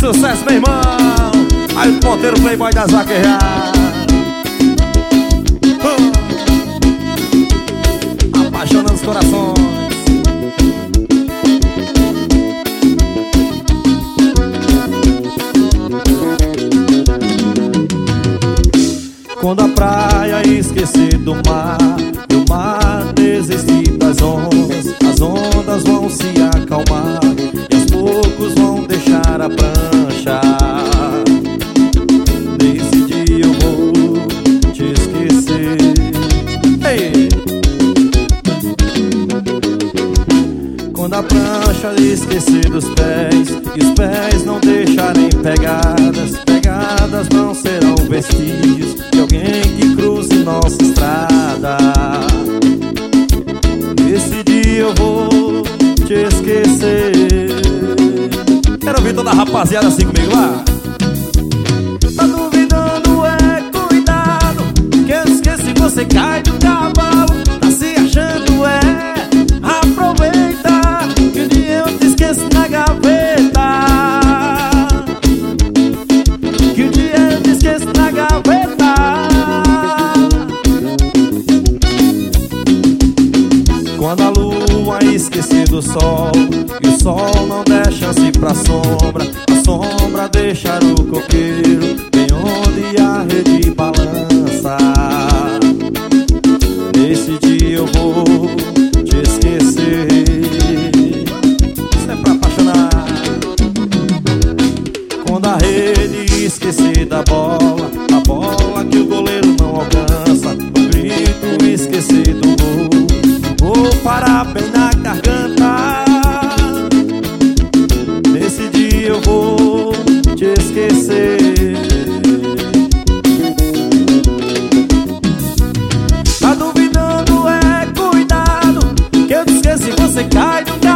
sucesso, meu irmão. Aí o ponteiro playboy das vaquejadas. Apaixonando os corações. Quando a praia esquecer do mar e o mar desistir das ondas, as ondas vão se acalmar e aos poucos vão deixar a prancha. Nesse dia eu vou te esquecer. Ei! Quando a prancha esquecer dos pés e os pés não deixarem pegadas, pegadas não serão vestígios de alguém que cruze nossa estrada. Nesse dia eu vou te esquecer. Quero ouvir toda a rapaziada assim comigo lá. Tá duvidando, é cuidado, que eu esqueci, você cai do cavalo. Tá se achando, é aproveita, que um dia eu te esqueço na gaveta. Que um dia eu te esqueço na gaveta. Quando a lua esquecer do sol e o sol não der chance pra sombra, a sombra deixar o coqueiro bem onde a rede balança. Nesse dia eu vou te esquecer. Isso é pra apaixonar. Quando a rede esquecer da bola, a bola que o goleiro não alcança, o grito esquecer do gol, vou parar bem na garganta. Nesse dia eu vou te esquecer. Tá duvidando, é cuidado, que eu te esqueci, você cai do carro.